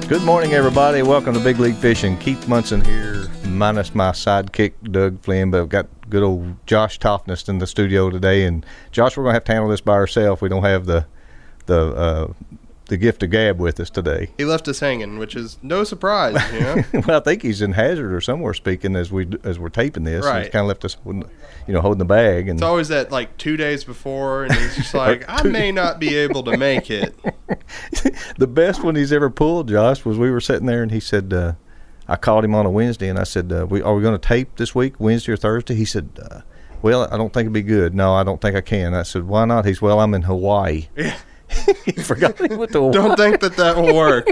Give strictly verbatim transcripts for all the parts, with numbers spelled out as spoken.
Good morning, everybody. Welcome to Big League Fishing. Keith Munson here, minus my sidekick, Doug Flynn, but I've got good old Josh Toffnest in the studio today. And Josh, we're going to have to handle this by ourselves. We don't have the the uh, the gift of gab with us today. He left us hanging, which is no surprise, you know? Well, I think he's in Hazard or somewhere speaking as, we, as we're taping this. Right. He's kind of left us, you know, holding the bag. And it's always that, like, two days before, and he's just like, I may not be able to make it. The best one he's ever pulled, Josh, was we were sitting there and he said, uh, I called him on a Wednesday and I said, uh, we, are we going to tape this week, Wednesday or Thursday? He said, uh, well, I don't think it'd be good. No, I don't think I can. I said, why not? He's, well, I'm in Hawaii. Yeah. He forgot he went to Hawaii. Don't think that that will work.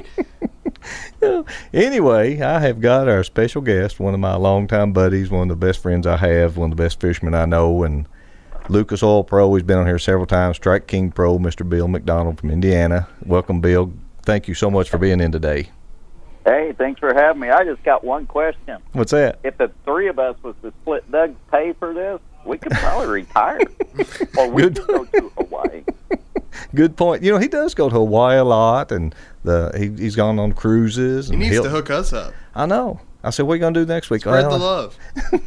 Anyway, I have got our special guest, one of my longtime buddies, one of the best friends I have, one of the best fishermen I know, and Lucas Oil Pro. He's been on here several times. Strike King Pro, Mister Bill McDonald from Indiana. Welcome, Bill. Thank you so much for being in today. Hey, thanks for having me. I just got one question. What's that? If the three of us was to split Doug's pay for this, we could probably retire. Or we Good. could go to Hawaii. Good point. You know, he does go to Hawaii a lot, and the he, he's gone on cruises. He And needs he'll- to hook us up. I know. I said, what are you going to do next week? Spread Well, the love.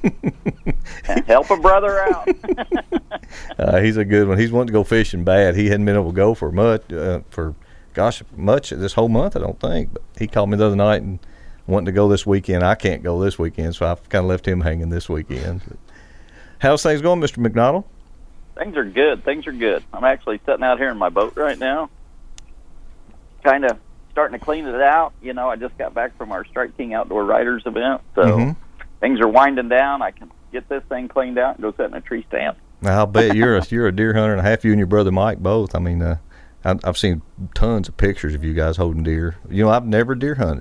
Help a brother out. Uh, he's a good one. He's wanting to go fishing bad. He hadn't been able to go for much, uh, for gosh, much this whole month, I don't think. But he called me the other night and wanting to go this weekend. I can't go this weekend, so I've kind of left him hanging this weekend. But how's things going, Mister McDonald? Things are good. Things are good. I'm actually sitting out here in my boat right now, kind of starting to clean it out. You know, I just got back from our Strike King Outdoor Riders event, so Mhm. things are winding down. I can get this thing cleaned out and go sit in a tree stand. I'll bet you're a you're a deer hunter and a half. You and your brother Mike both. I mean, uh, I, I've seen tons of pictures of you guys holding deer. You know, I've never deer hunted.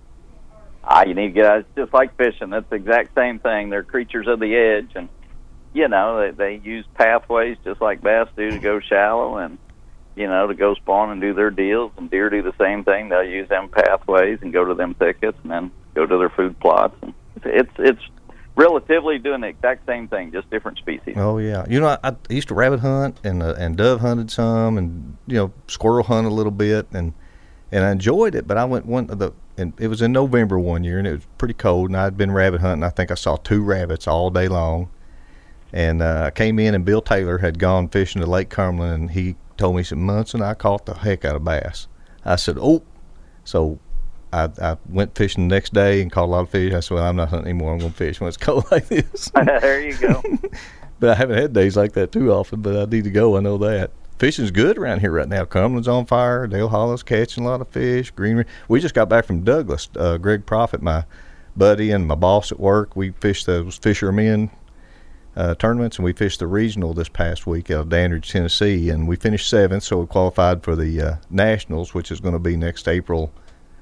Ah, you need to get. It's just like fishing. That's the exact same thing. They're creatures of the edge, and you know they they use pathways just like bass do to go shallow, and you know to go spawn and do their deals. And deer do the same thing. They'll use them pathways and go to them thickets, and then go to their food plots. And it's it's relatively doing the exact same thing, just different species. Oh yeah, you know I, I used to rabbit hunt and uh, and dove hunted some, and you know squirrel hunt a little bit, and and I enjoyed it. But I went one of the and it was in November one year, and it was pretty cold, and I'd been rabbit hunting. I think I saw two rabbits all day long, and uh, I came in and Bill Taylor had gone fishing to Lake Cumberland, and he told me, he said, Munson, I caught the heck out of bass. I said, oh, so. I, I went fishing the next day and caught a lot of fish. I said, well, I'm not hunting anymore. I'm going to fish when it's cold like this. There you go. But I haven't had days like that too often, but I need to go. I know that. Fishing's good around here right now. Cumberland's on fire. Dale Hollow's catching a lot of fish. Greenery. We just got back from Douglas. Uh, Greg Profit, my buddy and my boss at work, we fished those Fishermen uh, tournaments, and we fished the regional this past week out of Dandridge, Tennessee, and we finished seventh, so we qualified for the uh, Nationals, which is going to be next April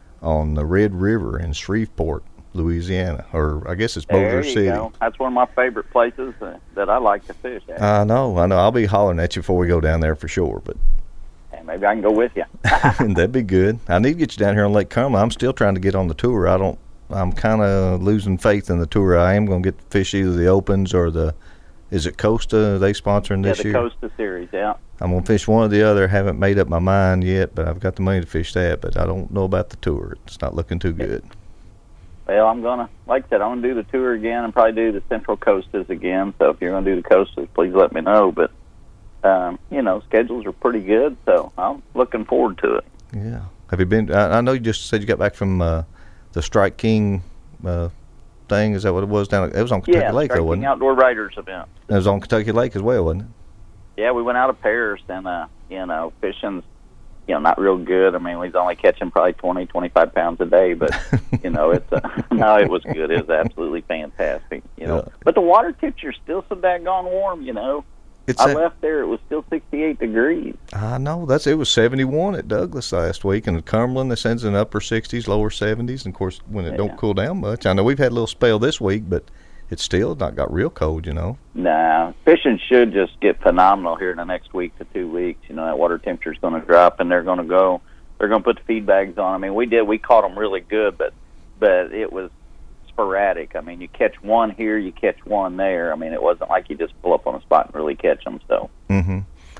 on the Red River in Shreveport, Louisiana, or I guess it's Bossier There you City. go. That's one of my favorite places uh, that I like to fish at. I know, I know. I'll be hollering at you before we go down there for sure, but And maybe I can go with you. that'd be good. I need to get you down here on Lake Cumberland. I'm still trying to get on the tour. I don't. I'm kind of losing faith in the tour. I am going to get to fish either the Opens or the. Is it Costa? Are they sponsoring Yeah, this the year? Costa Series, yeah. I'm going to fish one or the other. Haven't made up my mind yet, but I've got the money to fish that. But I don't know about the tour. It's not looking too good. Well, I'm going to, like I said, I'm going to do the tour again and probably do the Central Coastas again. So if you're going to do the Coastas, please let me know. But, um, you know, schedules are pretty good, so I'm looking forward to it. Yeah. Have you been? I, I know you just said you got back from uh, the Strike King uh, thing. Is that what it was down? It was on Kentucky yeah, Lake, though, Strike wasn't King it? Outdoor Riders event. It was on Kentucky Lake as well, wasn't it? Yeah, we went out of pairs, and, uh, you know, fishing's, you know, not real good. I mean, we was only catching probably twenty, twenty-five pounds a day, but, you know, it's uh, no, it was good. It was absolutely fantastic, you know. Yeah. But the water temperature's still so daggone warm, you know. It's I a- left there, it was still sixty-eight degrees. I know. That's it was seventy-one at Douglas last week, and at Cumberland, it sends in upper sixties, lower seventies, and of course, when it Yeah. don't cool down much. I know we've had a little spell this week, but it's still not got real cold, you know. Nah, fishing should just get phenomenal here in the next week to two weeks. You know, that water temperature's going to drop, and they're going to go. They're going to put the feed bags on. I mean, we did. We caught them really good, but but it was sporadic. I mean, you catch one here, you catch one there. I mean, it wasn't like you just pull up on a spot and really catch them. So. Mm-hmm.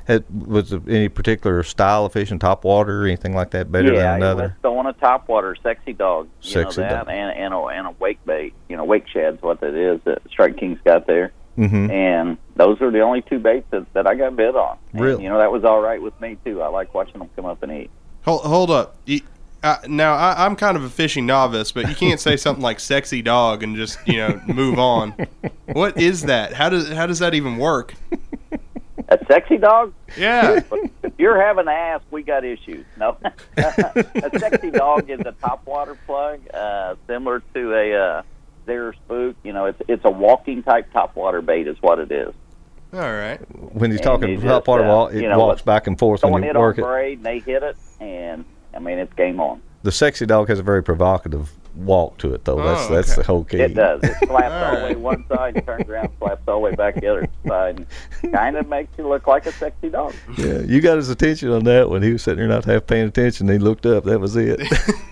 Had, was there any particular style of fishing, top water or anything like that, better yeah, than another? Yeah, let's go on a top water, sexy dog. You Sexy know that, dog. and and a, and a wake bait. You know, wake shad's what that is that Strike King's got there. Mm-hmm. And those are the only two baits that, that I got bid on. And, Really? you know, that was all right with me too. I like watching them come up and eat. Hold, hold up. You, uh, now, I, I'm kind of a fishing novice, but you can't say something like "sexy dog" and just you know move on. What is that? How does how does that even work? A sexy dog? Yeah. If you're having to ask, we got issues. No. A sexy dog is a topwater plug, uh, similar to a uh, Zare Spook. You know, it's it's a walking type topwater bait is what it is. All right. When he's And talking you top just, water, uh, wall, it you know, walks back and forth when Someone you hit on work it. braid, and they hit it, and, I mean, it's game on. The sexy dog has a very provocative walk to it, though. That's Oh, that's okay. the whole key. It does. It slaps All all the right. way one side, and turns around, slaps all the way back the other side, and kind of makes you look like a sexy dog. Yeah, you got his attention on that when he was sitting there not half paying attention. He looked up. That was it.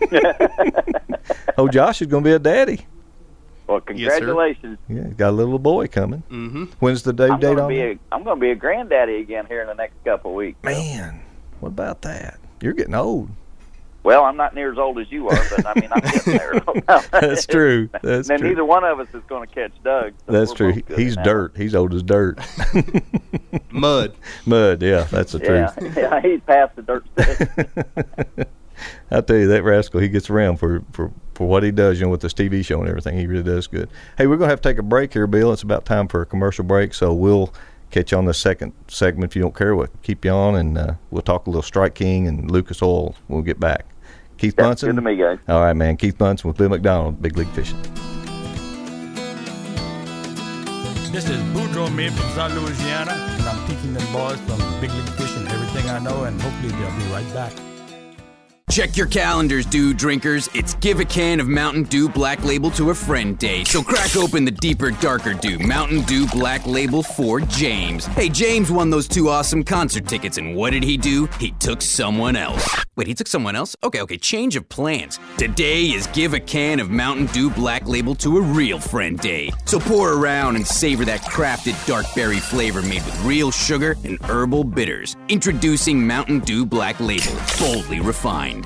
Oh, Josh is going to be a daddy. Well, Yes, sir. congratulations. Yeah, he's got a little boy coming. Mm-hmm. When's the due I'm date going to on be that? a I'm going to be a granddaddy again here in the next couple of weeks. Man, what about that? You're getting old. Well, I'm not near as old as you are, but I mean I'm getting there. That's true. That's and true. neither one of us is going to catch Doug. so That's we're true. both He- good He's now. dirt. He's old as dirt. Mud. Mud, yeah, that's the Yeah, truth. yeah, he's past the dirt stage. I tell you, that rascal, he gets around for, for, for what he does, you know, with this T V show and everything. He really does good. Hey, we're going to have to take a break here, Bill. It's about time for a commercial break, so we'll catch you on the second segment. If you don't care, we'll keep you on, and uh, we'll talk a little Strike King and Lucas Oil when we get back. Keith Yeah, Bunsen. good to me, guys. All right, man. Keith Bunsen with Bill McDonald, Big League Fishing. This is Boudreaux Mid from South Louisiana, and I'm teaching them boys from Big League Fishing everything I know, and hopefully they'll be right back. Check your calendars, Dew drinkers. It's Give a Can of Mountain Dew Black Label to a Friend Day. So crack open the deeper, darker Dew Mountain Dew Black Label for James. Hey, James won those two awesome concert tickets, and what did he do? He took someone else. Wait, he took someone else? Okay, okay, change of plans. Today is Give a Can of Mountain Dew Black Label to a real Friend Day. So pour around and savor that crafted dark berry flavor made with real sugar and herbal bitters. Introducing Mountain Dew Black Label, boldly refined.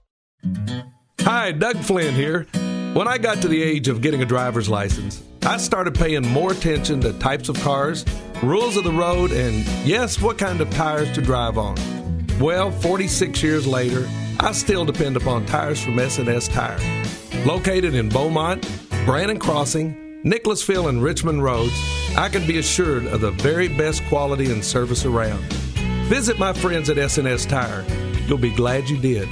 Hi, Doug Flynn here. When I got to the age of getting a driver's license, I started paying more attention to types of cars, rules of the road, and yes, what kind of tires to drive on. Well, forty-six years later, I still depend upon tires from S and S Tire. Located in Beaumont, Brannon Crossing, Nicholasville, and Richmond Roads, I can be assured of the very best quality and service around. Visit my friends at S and S Tire. You'll be glad you did.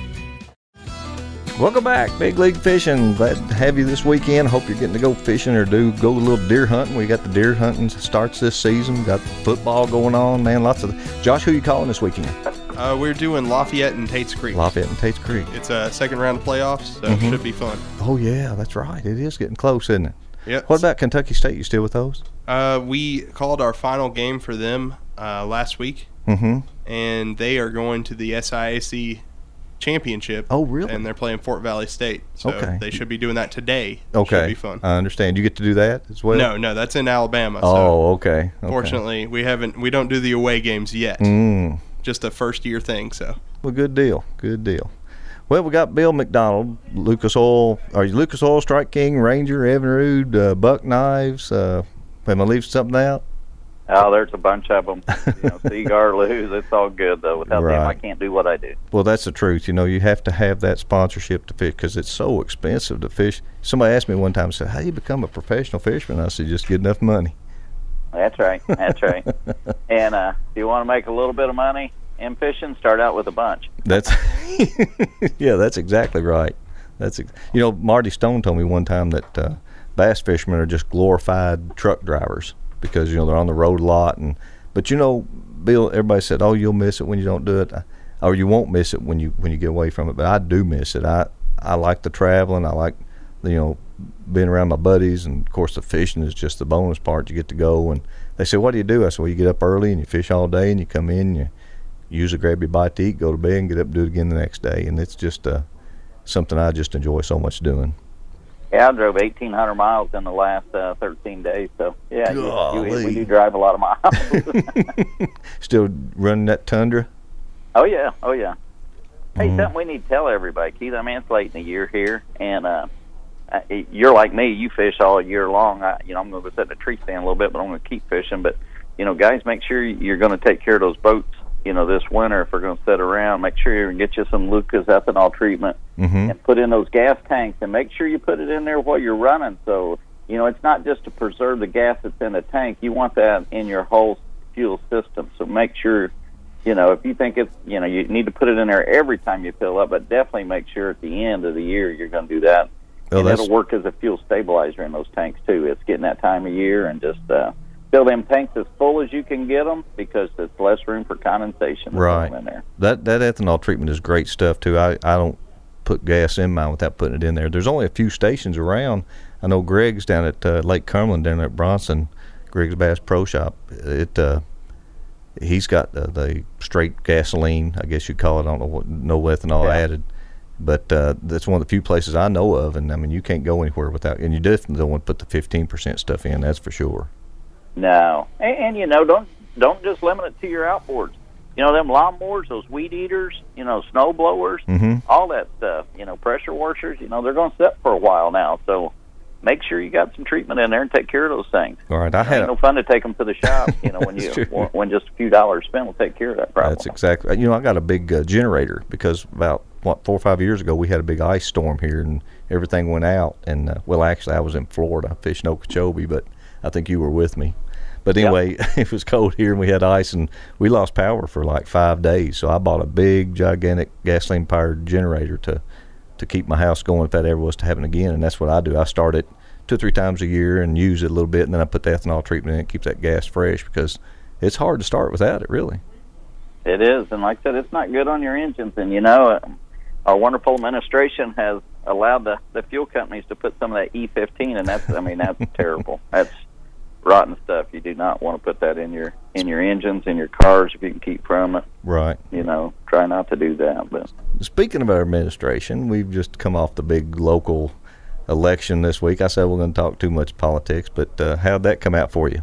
Welcome back, Big League Fishing. Glad to have you this weekend. Hope you're getting to go fishing or do go a little deer hunting. We got the deer hunting starts this season. Got football going on, man. Lots of. Josh, who you calling this weekend? Uh, we're doing Lafayette and Tate's Creek. Lafayette and Tate's Creek. It's a second round of playoffs, so Mhm. it should be fun. Oh yeah, that's right. It is getting close, isn't it? Yep. What about Kentucky State? You still with those? Uh, we called our final game for them uh, last week, Mm-hmm. and they are going to the S I A C championship. Oh, really? And they're playing Fort Valley State, so Okay. they should be doing that today. Okay. Should be fun. I understand. You get to do that as well? no, no, that's in Alabama. Oh, so okay. okay. fortunately, we haven't. We don't do the away games yet. Mm. Just a first year thing. So Well, good deal. Good deal. Well, we got Bill McDonald, Lucas Oil. Are you Lucas Oil, Strike King, Ranger, Evinrude, uh, Buck Knives? Uh, am I leaving something out? Oh, there's a bunch of them. You know, cigar, lose. It's all good though. Without them, I Right. can't do what I do. Well, that's the truth. You know, you have to have that sponsorship to fish because it's so expensive to fish. Somebody asked me one time, said, how do you become a professional fisherman? I said, just get enough money. That's right. That's right. And uh, if you want to make a little bit of money in fishing, start out with a bunch. That's yeah, that's exactly right. That's ex- you know, Marty Stone told me one time that uh, bass fishermen are just glorified truck drivers because you know they're on the road a lot. And but you know, Bill, everybody said, "Oh, you'll miss it when you don't do it, or you won't miss it when you when you get away from it." But I do miss it. I I like the traveling. I like you know being around my buddies, and of course the fishing is just the bonus part. You get to go, and they say, "What do you do?" I said, "Well, you get up early and you fish all day, and you come in and you." Usually grab your bite to eat, go to bed, and get up and do it again the next day. And it's just uh, something I just enjoy so much doing. Yeah, I drove eighteen hundred miles in the last uh, thirteen days. So, yeah, you, you, we do drive a lot of miles. Still running that Tundra? Oh, yeah. Oh, yeah. Hey, Mm-hmm. something we need to tell everybody, Keith. I mean, it's late in the year here, and uh, you're like me. You fish all year long. I, you know, I'm going to sit in a tree stand a little bit, but I'm going to keep fishing. But, you know, guys, make sure you're going to take care of those boats, you know, this winter if we're going to sit around. Make sure you get you some Lucas ethanol treatment Mm-hmm. and put in those gas tanks, and make sure you put it in there while you're running. So, you know, it's not just to preserve the gas that's in the tank. You want that in your whole fuel system. So make sure, you know, if you think it's, you know, you need to put it in there every time you fill up, but definitely make sure at the end of the year you're going to do that. Oh, and that's- it'll work as a fuel stabilizer in those tanks, too. It's getting that time of year, and just uh, fill them tanks as full as you can get them, because it's less room for condensation Right. in there. That that ethanol treatment is great stuff too. I, I don't put gas in mine without putting it in there. There's only a few stations around. I know Greg's down at uh, Lake Cumberland, down at Bronson, Greg's Bass Pro Shop. It uh, he's got the, the straight gasoline, I guess you'd call it. I don't know what, no ethanol Yeah. added, but uh, that's one of the few places I know of. And I mean, you can't go anywhere without. And you definitely don't want to put the fifteen percent stuff in. That's for sure. No, and, and you know, don't don't just limit it to your outboards. You know, them lawnmowers, those weed eaters, you know, snow blowers, Mhm. all that stuff. You know, pressure washers. You know, they're going to sit for a while now. So make sure you got some treatment in there and take care of those things. All right, I It had ain't a, no fun to take them to the shop. You know, when That's you true. when just a few dollars spent will take care of that problem. That's exactly. You know, I got a big uh, generator because about what four or five years ago we had a big ice storm here and everything went out. And uh, well, actually, I was in Florida fishing Okeechobee, but I think you were with me. But anyway, it was cold here and we had ice and we lost power for like five days. So I bought a big, gigantic gasoline-powered generator to to keep my house going if that ever was to happen again. And that's what I do. I start it two or three times a year and use it a little bit, and then I put the ethanol treatment in it, keeps that gas fresh, because it's hard to start without it, really. It is, and like I said, it's not good on your engines. And you know, uh, our wonderful administration has allowed the, the fuel companies to put some of that E fifteen, and that's, I mean, that's terrible. That's rotten stuff. You do not want to put that in your in your engines, in your cars, if you can keep from it. Right. You know, try not to do that. But Speaking of our administration, we've just come off the big local election this week. I said we're going to talk too much politics, but uh, how'd that come out for you?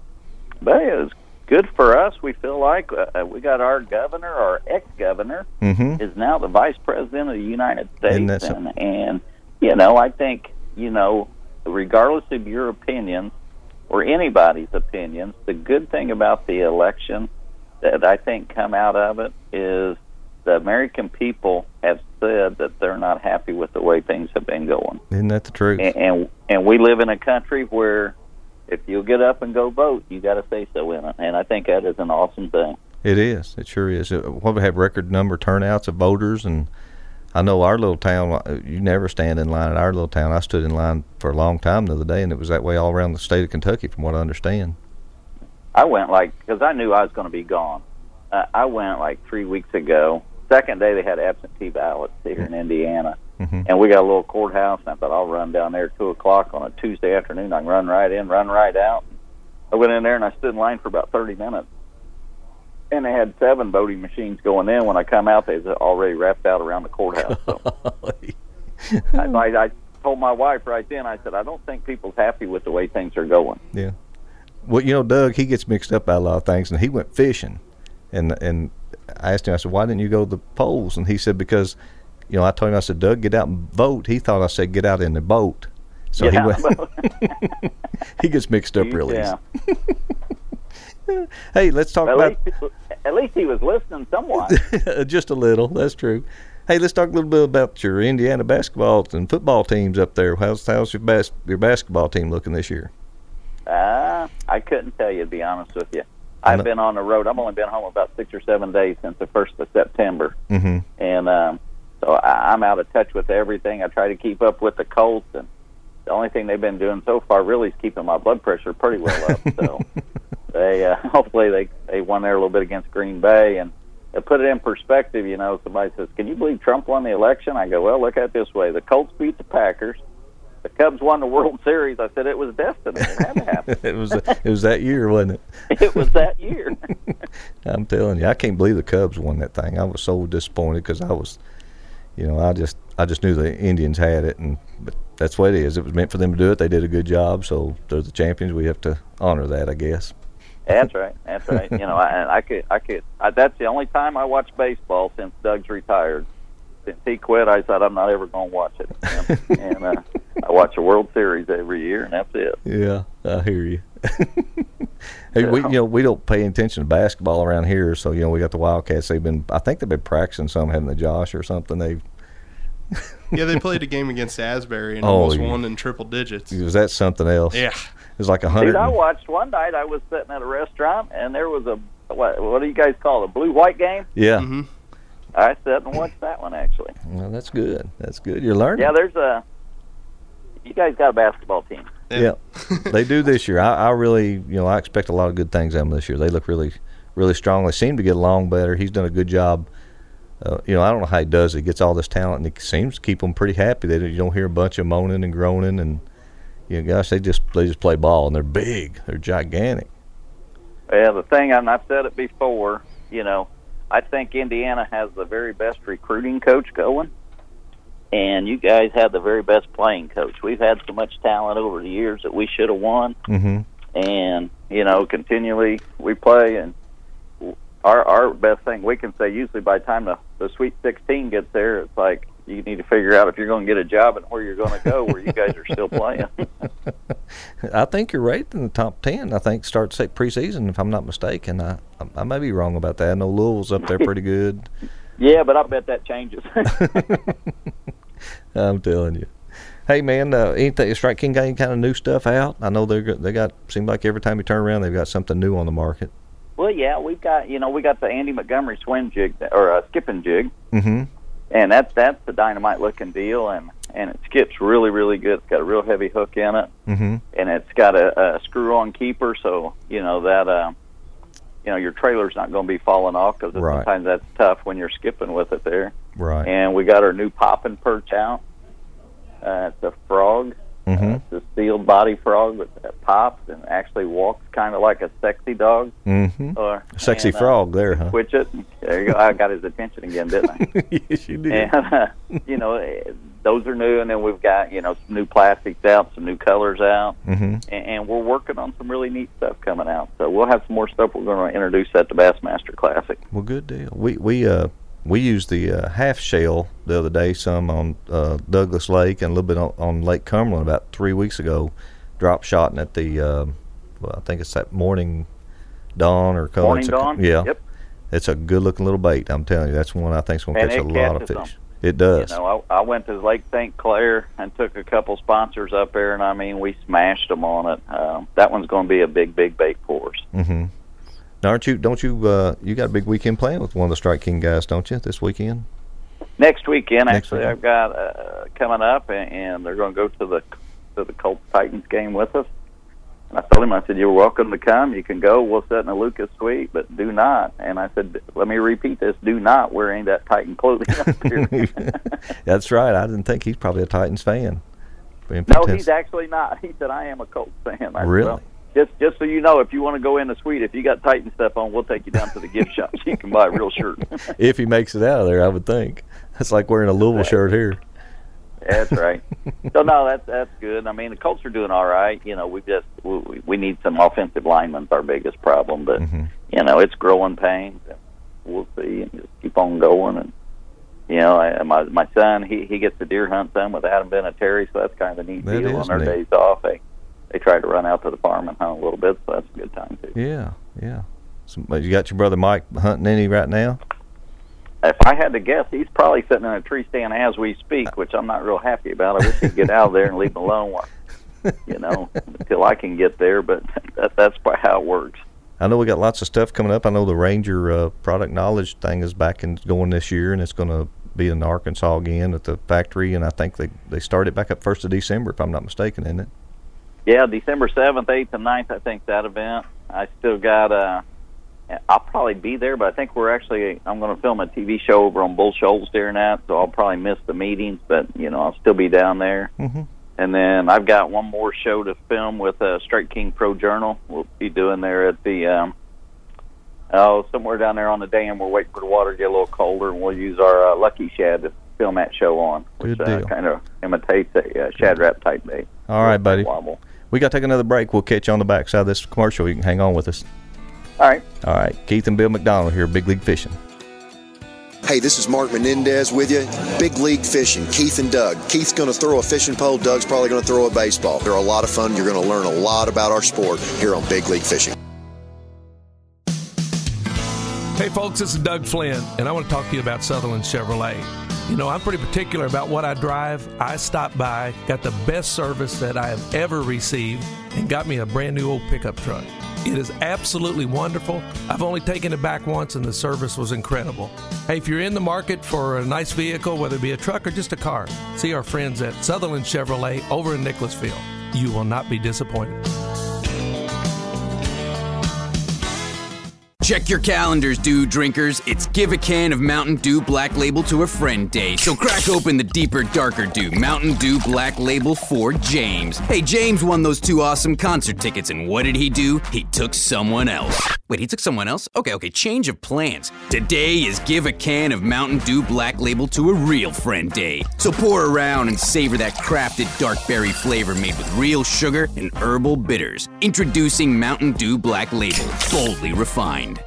but it was good for us. We feel like uh, we got our governor, our ex-governor, Mm-hmm. is now the vice president of the United Isn't that States, something? and, and you know, I think, you know, regardless of your opinions or anybody's opinions, the good thing about the election that I think come out of it is the American people have said that they're not happy with the way things have been going, Isn't that the truth? and and, and we live in a country where if you'll get up and go vote, you got to say so in it, and I think that is an awesome thing. It is. It sure is. Uh, What we have record number turnouts of voters, and I know our little town. uh, You never stand in line at our little town. I stood in line for a long time the other day, and it was that way all around the state of Kentucky, from what I understand. I went like, because I knew I was going to be gone. Uh, I went like three weeks ago. Second day they had absentee ballots here in Indiana. Mm-hmm. And we got a little courthouse, and I thought I'll run down there at two o'clock on a Tuesday afternoon. I can run right in, run right out. I went in there, and I stood in line for about thirty minutes. And they had seven voting machines going in. When I come out, they was already wrapped out around the courthouse. So I, I, I told my wife right then, I said, I don't think people's happy with the way things are going. Yeah. Well, you know, Doug, he gets mixed up by a lot of things, and he went fishing. And and I asked him, I said, why didn't you go to the polls? And he said, because, you know, I told him, I said, Doug, get out and vote. He thought I said, get out in the boat. So Get he out went. in the boat. He gets mixed up really Yeah. easy. Hey, let's talk At about least, at least he was listening somewhat. just a little. That's true. Hey, let's talk a little bit about your Indiana basketball and football teams up there. How's how's your bas- your basketball team looking this year? Uh, I couldn't tell you, to be honest with you. I know- I've been on the road. I've only been home about six or seven days since the first of September. Mm-hmm. And um, so I, I'm out of touch with everything. I try to keep up with the Colts, and the only thing they've been doing so far really is keeping my blood pressure pretty well up. So they uh, hopefully they, they won there a little bit against Green Bay. And to put it in perspective, you know, somebody says, can you believe Trump won the election? I go, well, look at it this way. The Colts beat the Packers. The Cubs won the World Series. I said it was destiny. It had to happen. it was it was that year, wasn't it? It was that year. I'm telling you, I can't believe the Cubs won that thing. I was so disappointed because I was, you know, I just I just knew the Indians had it, and but that's what it is. It was meant for them to do it. They did a good job, so they're the champions. We have to honor that, I guess. That's right. That's right. You know, I, I could, I could. I, that's the only time I watch baseball since Doug's retired. Since he quit, I said I'm not ever going to watch it. And, and uh, I watch a World Series every year, and that's it. Yeah, I hear you. Hey, we you know we don't pay attention to basketball around here, so you know we got the Wildcats. They've been, I think they've been practicing some, having the Josh or something. They Yeah, they played a game against Asbury and Oh, almost yeah. won in triple digits. was that something else? Yeah. It was like a hundred. Dude, I watched one night. I was sitting at a restaurant, and there was a what? What do you guys call it? A blue-white game? Yeah. Mm-hmm. I sat and watched that one actually. Well, that's good. That's good. You're learning. Yeah, there's a. You guys got a basketball team. Yeah, they do this year. I, I really, you know, I expect a lot of good things out of them this year. They look really, really strong. They seem to get along better. He's done a good job. Uh, you know, I don't know how he does it. He gets all this talent, and he seems to keep them pretty happy. They don't, you don't hear a bunch of moaning and groaning, and you know, gosh, they just they just play ball, and they're big. They're gigantic. Yeah, the thing, and I've said it before. You know, I think Indiana has the very best recruiting coach going. And you guys have the very best playing coach. We've had so much talent over the years that we should have won. Mm-hmm. And, you know, continually we play. And our our best thing we can say, usually by the time the, the Sweet sixteen gets there, it's like you need to figure out if you're going to get a job and where you're going to go where you guys are still playing. I think you're right in the top ten. I think start say preseason, if I'm not mistaken. I, I I may be wrong about that. I know Louisville's up there pretty good. Yeah, but I bet that changes. I'm telling you. Hey man, uh, anything Strike King got any kind of new stuff out? I know they they got seemed like every time you turn around they've got something new on the market. Well, yeah, we've got you know we got the Andy Montgomery swim jig or uh, skipping jig, Mm-hmm. and that's that's the dynamite looking deal, and and it skips really really good. It's got a real heavy hook in it, Mm-hmm. and it's got a, a screw on keeper, so you know that uh, you know your trailer's not going to be falling off because Right. sometimes that's tough when you're skipping with it there. Right. And we got our new popping perch out. Uh, it's a frog. Mm-hmm. Uh, it's a sealed body frog that, that pops and actually walks kind of like a sexy dog. Mm-hmm. Or Sexy and, uh, frog there, huh? Switch it. There you go. I got his attention again, didn't I? Yes, you did. And uh, you know, eh, those are new, and then we've got you know some new plastics out, some new colors out, Mm-hmm. and, and we're working on some really neat stuff coming out. So we'll have some more stuff we're going to introduce at the Bassmaster Classic. Well, good deal. We we uh we used the uh, half shell the other day, some on uh, Douglas Lake and a little bit on, on Lake Cumberland about three weeks ago. Drop shotting at the uh, well, I think it's that Morning Dawn or color. Morning it's a, Dawn? Yeah. Yep. It's a good looking little bait. I'm telling you, that's one I think's going to And catch a it lot of catches fish. them. It does. You know, I, I went to Lake Saint Clair and took a couple sponsors up there, and I mean, we smashed them on it. Um, that one's going to be a big, big bait for us. Mm-hmm. Now, aren't you? Don't you? Uh, you got a big weekend planned with one of the Strike King guys, don't you? This weekend. Next weekend, Next actually, weekend. I've got uh, coming up, and, and they're going to go to the to the Colts Titans game with us. And I told him, I said, "You're welcome to come. You can go. We'll sit in the Lucas Suite, but do not." And I said, "Let me repeat this: do not wear any of that Titan clothing up here." That's right. I didn't think he's probably a Titans fan. Being No, pretend- he's actually not. He said, "I am a Colts fan." I said, Really? "Well, just just so you know, if you want to go in the suite, if you got Titan stuff on, we'll take you down to the gift shop so you can buy a real shirt." If he makes it out of there, I would think. That's like wearing a Louisville shirt here. That's right. So no, that's that's good. I mean, the Colts are doing all right. You know, we just we, we need some offensive linemen. It's our biggest problem, but Mm-hmm. you know, it's growing pains. We'll see, and just keep on going. And you know, I, my my son, he he gets the deer hunt done with Adam Vinatieri, so that's kind of a neat That deal. is On their neat. days off, they they try to run out to the farm and hunt a little bit, so that's a good time too. Yeah, yeah. So, but you got your brother Mike hunting any right now? If I had to guess, he's probably sitting in a tree stand as we speak, which I'm not real happy about. I wish he'd get out of there and leave him alone, while, you know, until I can get there. But that, that's probably how it works. I know we got lots of stuff coming up. I know the Ranger uh, product knowledge thing is back and going this year, and it's going to be in Arkansas again at the factory. And I think they they start it back up first of December, if I'm not mistaken, isn't it? Yeah, December seventh, eighth, and ninth, I think, that event. I still got, uh, I'll probably be there, but I think we're actually, I'm going to film a T V show over on Bull Shoals during that, so I'll probably miss the meetings, but, you know, I'll still be down there. Mm-hmm. And then I've got one more show to film with uh, Strike King Pro Journal. We'll be doing there at the, um, oh, somewhere down there on the dam. We're waiting for the water to get a little colder, and we'll use our uh, Lucky Shad to film that show on, which Good uh, deal. kind of imitates a uh, Shad Rap type bait. All right, buddy. Wobble. We got to take another break. We'll catch you on the backside of this commercial. You can hang on with us. All right. All right. Keith and Bill McDonald here, Big League Fishing. Hey, this is Mark Menendez with you. Big League Fishing, Keith and Doug. Keith's going to throw a fishing pole. Doug's probably going to throw a baseball. They're a lot of fun. You're going to learn a lot about our sport here on Big League Fishing. Hey folks, this is Doug Flynn, and I want to talk to you about Sutherland Chevrolet. You know, I'm pretty particular about what I drive. I stopped by, got the best service that I have ever received, and got me a brand new old pickup truck. It is absolutely wonderful. I've only taken it back once, and the service was incredible. Hey, if you're in the market for a nice vehicle, whether it be a truck or just a car, see our friends at Sutherland Chevrolet over in Nicholasville. You will not be disappointed. Check your calendars, dude drinkers. It's Give a Can of Mountain Dew Black Label to a Friend Day. So crack open the deeper, darker Dew, Mountain Dew Black Label for James. Hey, James won those two awesome concert tickets, and what did he do? He took someone else. Wait, he took someone else? Okay, okay, change of plans. Today is Give a Can of Mountain Dew Black Label to a Real Friend Day. So pour around and savor that crafted dark berry flavor made with real sugar and herbal bitters. Introducing Mountain Dew Black Label, boldly refined.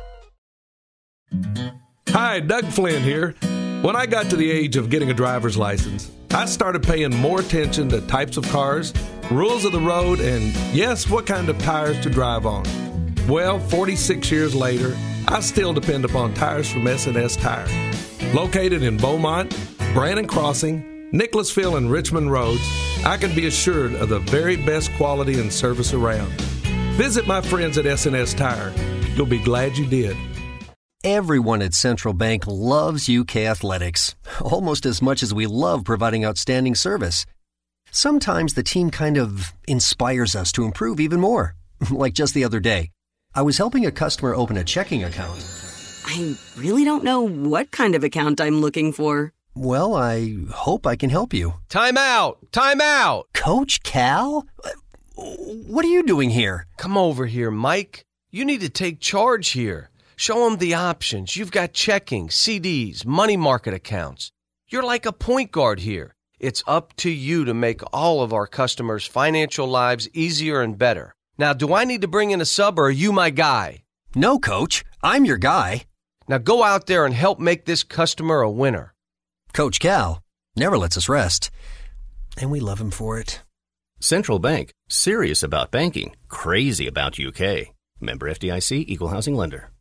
Hi, Doug Flynn here. When I got to the age of getting a driver's license, I started paying more attention to types of cars, rules of the road, and yes, what kind of tires to drive on. Well, forty-six years later, I still depend upon tires from S and S Tire. Located in Beaumont, Brannon Crossing, Nicholasville, and Richmond Roads, I can be assured of the very best quality and service around. Visit my friends at S and S Tire. You'll be glad you did. Everyone at Central Bank loves U K athletics, almost as much as we love providing outstanding service. Sometimes the team kind of inspires us to improve even more. Like just the other day, I was helping a customer open a checking account. I really don't know what kind of account I'm looking for. Well, I hope I can help you. Time out! Time out! Coach Cal? What are you doing here? Come over here, Mike. You need to take charge here. Show them the options. You've got checking, C Ds, money market accounts. You're like a point guard here. It's up to you to make all of our customers' financial lives easier and better. Now, do I need to bring in a sub or are you my guy? No, Coach. I'm your guy. Now go out there and help make this customer a winner. Coach Cal never lets us rest, and we love him for it. Central Bank, serious about banking, crazy about U K. Member F D I C, Equal Housing Lender.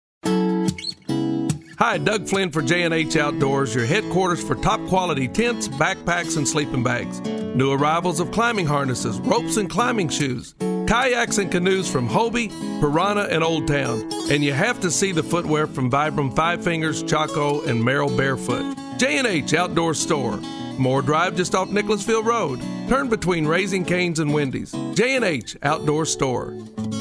Hi, Doug Flynn for J and H Outdoors, your headquarters for top quality tents, backpacks, and sleeping bags. New arrivals of climbing harnesses, ropes, and climbing shoes. Kayaks and canoes from Hobie, Piranha, and Old Town. And you have to see the footwear from Vibram Five Fingers, Chaco, and Merrill Barefoot. J and H Outdoor Store. Moore Drive just off Nicholasville Road. Turn between Raising Cane's and Wendy's. J and H Outdoor Store.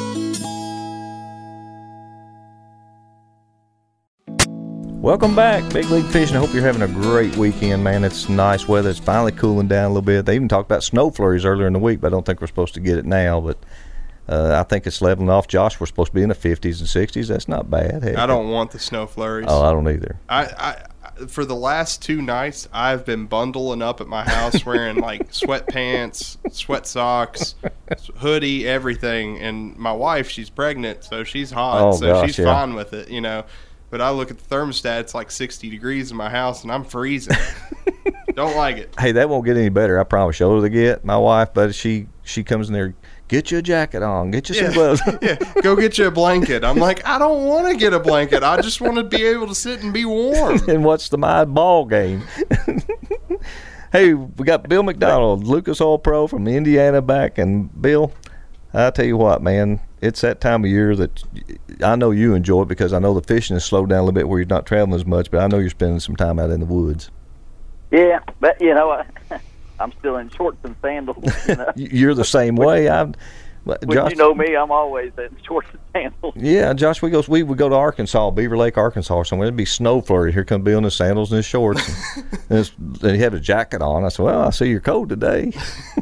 Welcome back, Big League Fishing. I hope you're having a great weekend, man. It's nice weather. It's finally cooling down a little bit. They even talked about snow flurries earlier in the week, but I don't think we're supposed to get it now. But uh, I think it's leveling off. Josh, we're supposed to be in the fifties and sixties. That's not bad. Heck, I don't want the snow flurries. Oh, I don't either. I, I for the last two nights, I've been bundling up at my house wearing like sweatpants, sweat socks, hoodie, everything. And my wife, she's pregnant, so she's hot, oh, so gosh, she's yeah. fine with it, you know. But I look at the thermostat, it's like sixty degrees in my house, and I'm freezing. Don't like it. Hey, that won't get any better, I promise you. Older they get, my wife, but she she comes in there, get you a jacket on, get you some Yeah. gloves. Yeah, go get you a blanket. I'm like, I don't want to get a blanket. I just want to be able to sit and be warm. And watch the my ball game. Hey, we got Bill McDonald, Lucas Oil Pro from Indiana back. And Bill, I tell you what, man, it's that time of year that I know you enjoy it because I know the fishing has slowed down a little bit where you're not traveling as much, but I know you're spending some time out in the woods. Yeah, but, you know, I, I'm still in shorts and sandals. You know? You're the same way. I'm, When Josh, you know me, I'm always in shorts and sandals. Yeah, Josh, we go we would go to Arkansas, Beaver Lake, Arkansas, or somewhere. It'd be snow flurry. Here come Bill in his sandals and his shorts, and, and, it's, and he had a jacket on. I said, "Well, I see you're cold today."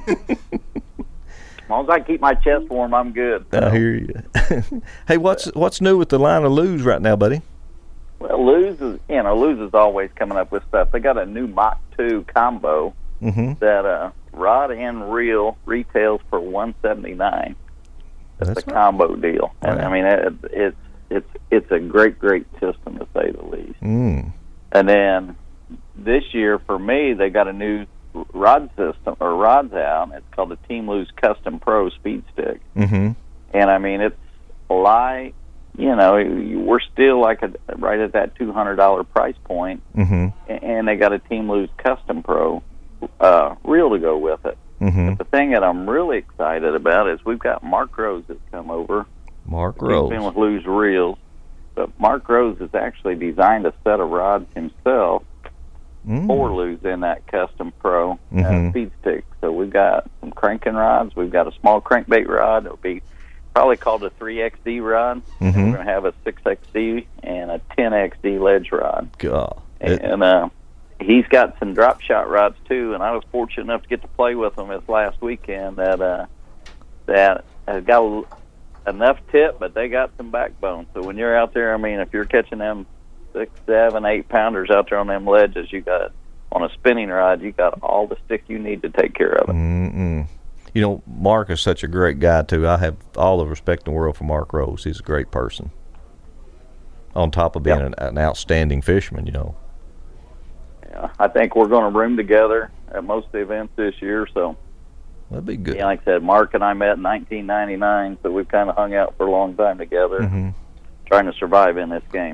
As long as I keep my chest warm, I'm good. I hear you. Hey, what's what's new with the line of Lew's right now, buddy? Well, Luz is, you know, Luz is always coming up with stuff. They got a new Mach two combo mm-hmm. that uh, rod and reel retails for one seventy-nine. That's, That's a right. combo deal, and wow. I mean it, it's it's it's a great great system to say the least. Mm. And then this year for me, they got a new rod system or rods out. It's called the Team Luz Custom Pro Speed Stick, mm-hmm. and I mean it's light. You know, we're still like a, right at that two hundred dollar price point, mm-hmm. and they got a Team Luz Custom Pro uh, reel to go with it. Mm-hmm. But the thing that I'm really excited about is we've got Mark Rose that's come over. Mark He's Rose. been with Luz Reels, but Mark Rose has actually designed a set of rods himself mm. for Luz in that Custom Pro mm-hmm. uh, speed stick. So we've got some cranking rods. We've got a small crankbait rod. It'll be probably called a three X D rod. Mm-hmm. And we're going to have a six X D and a ten X D ledge rod. God. And uh, he's got some drop shot rods too, and I was fortunate enough to get to play with them this last weekend that uh, that has got a, enough tip, but they got some backbone. So when you're out there, I mean, if you're catching them six, seven, eight pounders out there on them ledges, you got on a spinning rod, you got all the stick you need to take care of it. Mm-mm. You know, Mark is such a great guy, too. I have all the respect in the world for Mark Rose. He's a great person. On top of being yep. an, an outstanding fisherman, you know. Yeah, I think we're going to room together at most of the events this year, so. That'd be good. Yeah, like I said, Mark and I met in nineteen ninety-nine, so we've kind of hung out for a long time together, mm-hmm. trying to survive in this game.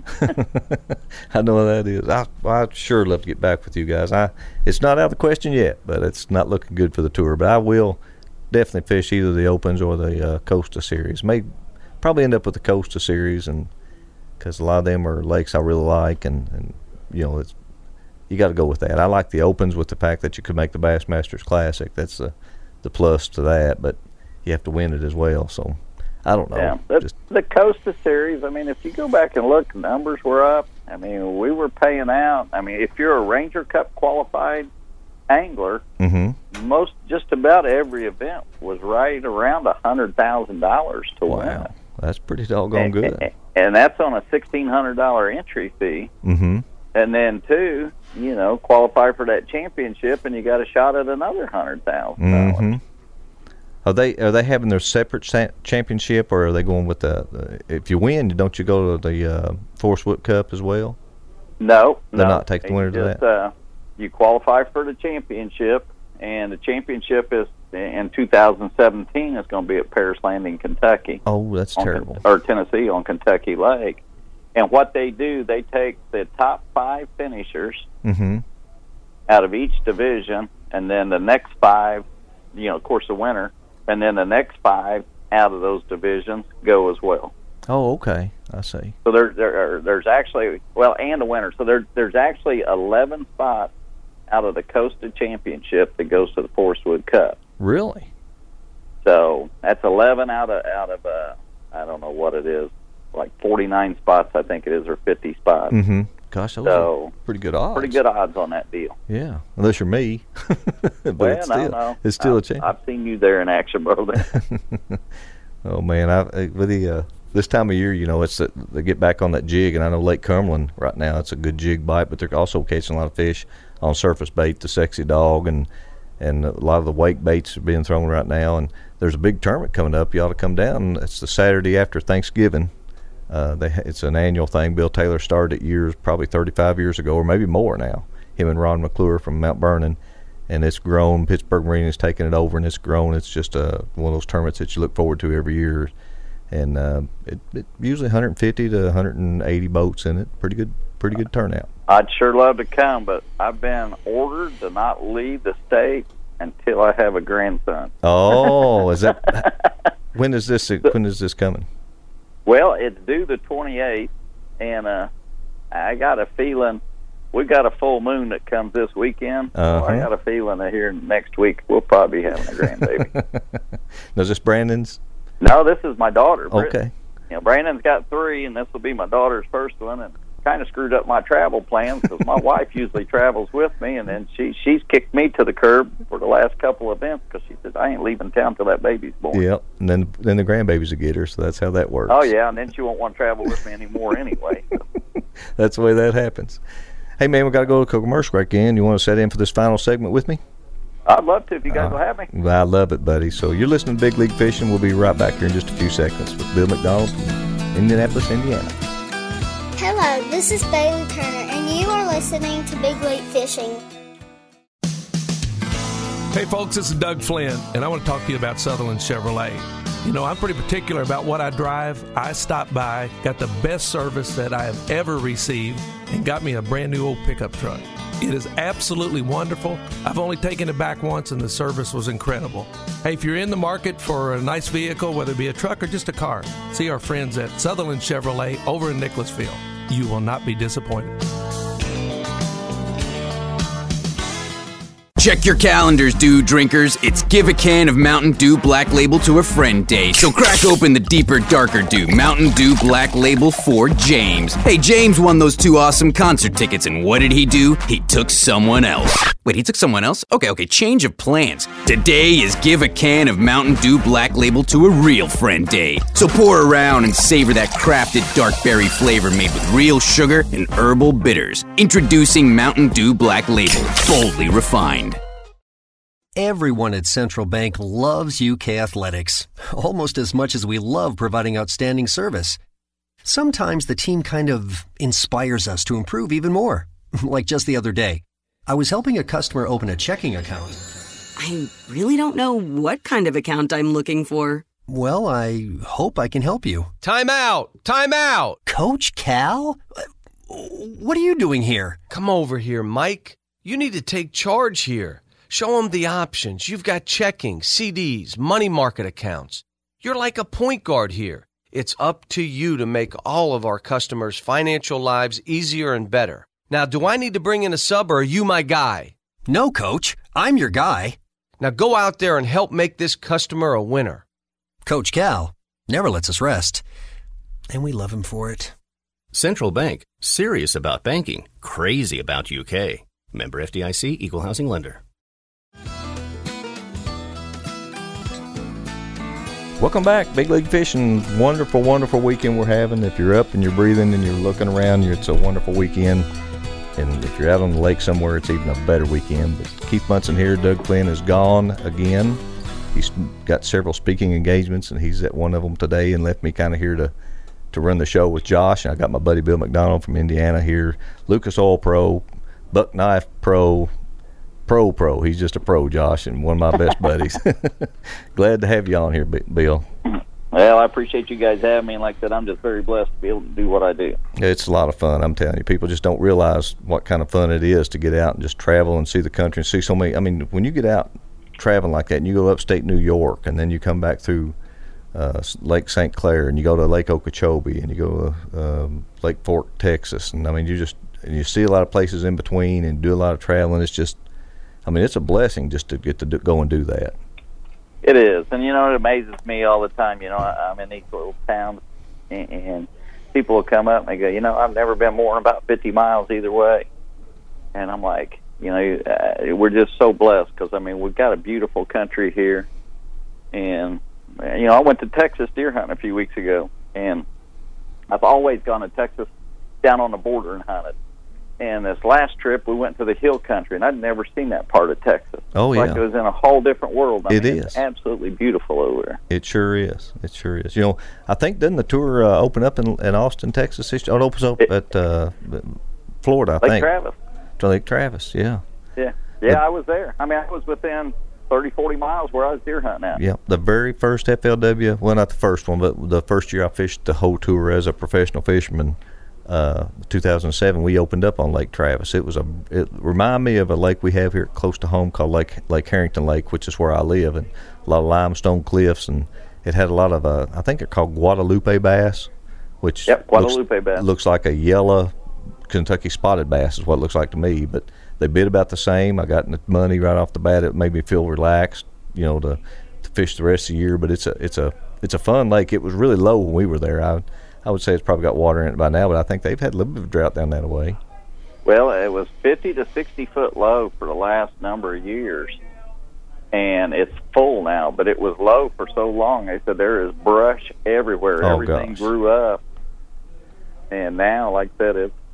I know what that is. I I sure love to get back with you guys. I It's not out of the question yet, but it's not looking good for the tour. But I will definitely fish either the Opens or the uh, Costa Series. May probably end up with the Costa Series, and because a lot of them are lakes I really like, and, and you know, it's you got to go with that. I like the Opens with the fact that you could make the Bassmasters Classic. That's the the plus to that, but you have to win it as well. So I don't know. Yeah, the, Just, the Costa Series, I mean, if you go back and look, numbers were up. I mean, we were paying out. I mean, if you're a Ranger Cup qualified angler, mm-hmm. most just about every event was right around a hundred thousand dollars to wow. win it. That's pretty doggone and, good. And, and that's on a sixteen hundred dollar entry fee. Mm-hmm. And then two, you know, qualify for that championship, and you got a shot at another hundred thousand dollars. Mm-hmm. Are they are they having their separate sa- championship, or are they going with the? Uh, if you win, don't you go to the uh, Forrest Wood Cup as well? No, they're no. not taking the winner to just, that. Uh, you qualify for the championship, and the championship is in two thousand seventeen. It's going to be at Paris Landing, Kentucky. Oh, that's terrible. Or Tennessee on Kentucky Lake. And what they do, they take the top five finishers mm-hmm. out of each division, and then the next five, you know, of course, the winner, and then the next five out of those divisions go as well. Oh, okay. I see. So there, there are, there's actually, well, and a winner. So there, there's actually eleven spots out of the Costa Championship that goes to the Forrest Wood Cup. Really? So that's eleven out of, out of uh, I don't know what it is, like forty-nine spots, I think it is, or fifty spots. Mm-hmm. Gosh, those so, are pretty good odds. Pretty good odds on that deal. Yeah, unless you're me. but well, it's still, no, no. it's still I've, a chance. I've seen you there in action, brother. Oh man, I with the uh, this time of year, you know, it's the, they get back on that jig, and I know Lake Cumberland right now it's a good jig bite, but they're also catching a lot of fish on surface bait, the Sexy Dog, and and a lot of the wake baits are being thrown right now. And there's a big tournament coming up. You ought to come down. It's the Saturday after Thanksgiving. Uh, they, it's an annual thing. Bill Taylor started it years, probably thirty-five years ago, or maybe more now. Him and Ron McClure from Mount Vernon, and it's grown. Pittsburgh Marine has taken it over, and it's grown. It's just uh, one of those tournaments that you look forward to every year, and uh, it, it usually one hundred fifty to one hundred eighty boats in it. Pretty good, pretty good turnout. I'd sure love to come, but I've been ordered to not leave the state until I have a grandson. Oh, is that when is this? When is this coming? Well, it's due the twenty-eighth, and uh, I got a feeling we got a full moon that comes this weekend. Uh-huh. So I got a feeling that here next week we'll probably be having a grandbaby. Now, is this Brandon's? No, this is my daughter. Brittany. Okay. You know, Brandon's got three, and this will be my daughter's first one, and kind of screwed up my travel plans because my wife usually travels with me, and then she she's kicked me to the curb for the last couple of events because she says I ain't leaving town till that baby's born. Yep, and then then the grandbabies will get her, so that's how that works. Oh yeah, and then she won't want to travel with me anymore anyway. That's the way that happens. Hey, man, we got to go to a commercial break again. You want to set in for this final segment with me? I'd love to if you guys uh, will have me. I love it, buddy. So you're listening to Big League Fishing. We'll be right back here in just a few seconds with Bill McDonald from Indianapolis, Indiana. Hello, this is Bailey Turner, and you are listening to Big League Fishing. Hey, folks, this is Doug Flynn, and I want to talk to you about Sutherland Chevrolet. You know, I'm pretty particular about what I drive. I stopped by, got the best service that I have ever received, and got me a brand new old pickup truck. It is absolutely wonderful. I've only taken it back once, and the service was incredible. Hey, if you're in the market for a nice vehicle, whether it be a truck or just a car, see our friends at Sutherland Chevrolet over in Nicholasville. You will not be disappointed. Check your calendars, dude drinkers. It's Give a Can of Mountain Dew Black Label to a Friend Day. So crack open the deeper, darker Dew, Mountain Dew Black Label for James. Hey, James won those two awesome concert tickets, and what did he do? He took someone else. Wait, he took someone else? Okay, okay, change of plans. Today is Give a Can of Mountain Dew Black Label to a Real Friend Day. So pour around and savor that crafted dark berry flavor made with real sugar and herbal bitters. Introducing Mountain Dew Black Label, boldly refined. Everyone at Central Bank loves U K Athletics, almost as much as we love providing outstanding service. Sometimes the team kind of inspires us to improve even more. Like just the other day, I was helping a customer open a checking account. I really don't know what kind of account I'm looking for. Well, I hope I can help you. Time out! Time out! Coach Cal? What are you doing here? Come over here, Mike. You need to take charge here. Show them the options. You've got checking, C Ds, money market accounts. You're like a point guard here. It's up to you to make all of our customers' financial lives easier and better. Now, do I need to bring in a sub, or are you my guy? No, Coach. I'm your guy. Now go out there and help make this customer a winner. Coach Cal never lets us rest, and we love him for it. Central Bank, serious about banking, crazy about U K. Member F D I C, Equal Housing Lender. Welcome back. Big League Fishing. Wonderful, wonderful weekend we're having. If you're up and you're breathing and you're looking around, it's a wonderful weekend. And if you're out on the lake somewhere, it's even a better weekend. But Keith Munson here. Doug Flynn is gone again. He's got several speaking engagements, and he's at one of them today and left me kind of here to, to run the show with Josh. And I got my buddy Bill McDonald from Indiana here. Lucas Oil Pro, Buck Knife Pro, Pro Pro. He's just a pro, Josh, and one of my best buddies. Glad to have you on here, Bill. Well, I appreciate you guys having me. And like I said, I'm just very blessed to be able to do what I do. It's a lot of fun, I'm telling you. People just don't realize what kind of fun it is to get out and just travel and see the country and see so many. I mean, when you get out traveling like that and you go upstate New York and then you come back through uh, Lake Saint Clair and you go to Lake Okeechobee and you go to um, Lake Fork, Texas, and I mean, you just and you see a lot of places in between and do a lot of traveling. It's just, I mean, it's a blessing just to get to do, go and do that. It is, and you know, it amazes me all the time. You know, I, I'm in these little towns, and, and people will come up and they go, you know, I've never been more than about fifty miles either way. And I'm like, you know, uh, we're just so blessed because, I mean, we've got a beautiful country here. And, you know, I went to Texas deer hunting a few weeks ago, and I've always gone to Texas down on the border and hunted. And this last trip, we went to the hill country, and I'd never seen that part of Texas. Oh, it's yeah. like it was in a whole different world. I it mean, is. It's absolutely beautiful over there. It sure is. It sure is. You know, I think, doesn't the tour uh, open up in, in Austin, Texas? It opens up it, at uh, Florida, I Lake think. Travis. To Lake Travis, yeah. Yeah. Yeah, but, I was there. I mean, I was within thirty, forty miles where I was deer hunting at. Yeah, the very first F L W, well, not the first one, but the first year I fished the whole tour as a professional fisherman, uh, two thousand seven, we opened up on Lake Travis. It was a, it reminded me of a lake we have here close to home called Lake Lake Harrington Lake, which is where I live, and a lot of limestone cliffs, and it had a lot of, uh, I think they're called Guadalupe bass, which yep, Guadalupe looks, bass. looks like a yellow Kentucky spotted bass is what it looks like to me, but they bid about the same. I got in the money right off the bat. It made me feel relaxed, you know, to, to fish the rest of the year. But it's a it's a it's a fun lake. It was really low when we were there. I I would say it's probably got water in it by now, but I think they've had a little bit of drought down that way. Well, it was fifty to sixty foot low for the last number of years, and it's full now. But it was low for so long. They said there is brush everywhere. Oh, Everything gosh. grew up, and now, like I said, it's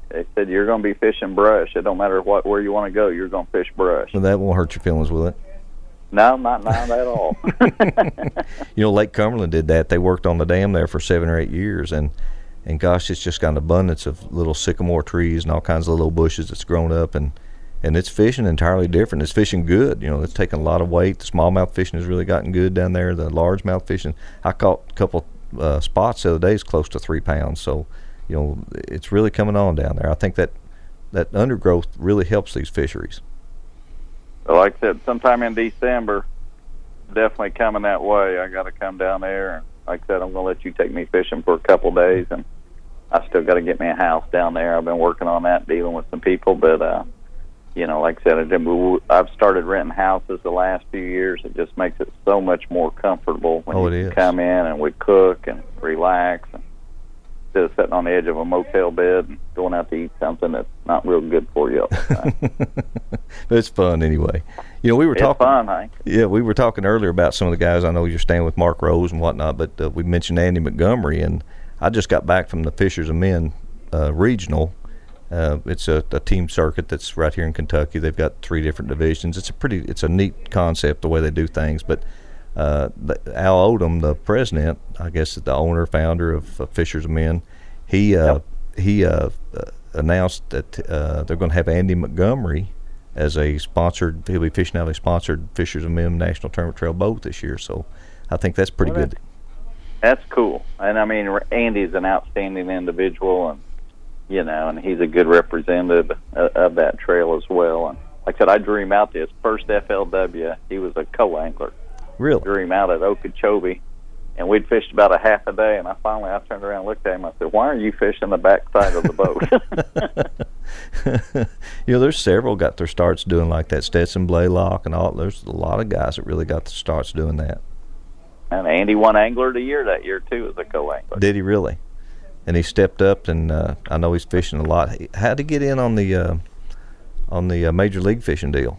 they said you're going to be fishing brush. It don't matter what where you want to go. You're going to fish brush. Well, that won't hurt your feelings, will it? No, not not at all. You know, Lake Cumberland did that. They worked on the dam there for seven or eight years, and and gosh, it's just got an abundance of little sycamore trees and all kinds of little bushes that's grown up, and and it's fishing entirely different. It's fishing good. You know, it's taking a lot of weight. The smallmouth fishing has really gotten good down there. The largemouth fishing, I caught a couple uh, spots the other day, is close to three pounds. So, you know, it's really coming on down there. I think that that undergrowth really helps these fisheries. But like I said, sometime in December, definitely coming that way. I got to come down there. And like I said, I'm going to let you take me fishing for a couple of days, and I still got to get me a house down there. I've been working on that, dealing with some people, but uh, you know, like I said, I did, I've started renting houses the last few years. It just makes it so much more comfortable when oh, you it is. come in and we cook and relax, and instead of sitting on the edge of a motel bed and going out to eat something that's not real good for you all the time. But it's fun anyway. You know, we were it's talking. Fun, Hank. Yeah, we were talking earlier about some of the guys. I know you're staying with Mark Rose and whatnot, but uh, we mentioned Andy Montgomery, and I just got back from the Fishers of Men uh, regional. Uh, it's a, a team circuit that's right here in Kentucky. They've got three different divisions. It's a pretty, it's a neat concept the way they do things. But uh, the, Al Odom, the president, I guess the owner, founder of uh, Fishers of Men, he uh, yep. he uh, uh, announced that uh, they're going to have Andy Montgomery as a sponsored. He'll be fishing out of a sponsored Fishers of Men National Tournament Trail boat this year. So I think that's pretty well, good. That's cool. And I mean, Andy's an outstanding individual, and you know, and he's a good representative of, of that trail as well. And like I said, I drew him out this first F L W. He was a co-angler. Really? Drew him out at Okeechobee, and we'd fished about a half a day. And I finally, I turned around and looked at him. I said, "Why are you fishing the backside of the boat?" You know, there's several got their starts doing like that. Stetson Blaylock and all. There's a lot of guys that really got the starts doing that. And Andy won Angler of the Year that year too as a co-angler. Did he really? And he stepped up, and uh, I know he's fishing a lot. How'd he get in on the uh, on the uh, Major League Fishing deal?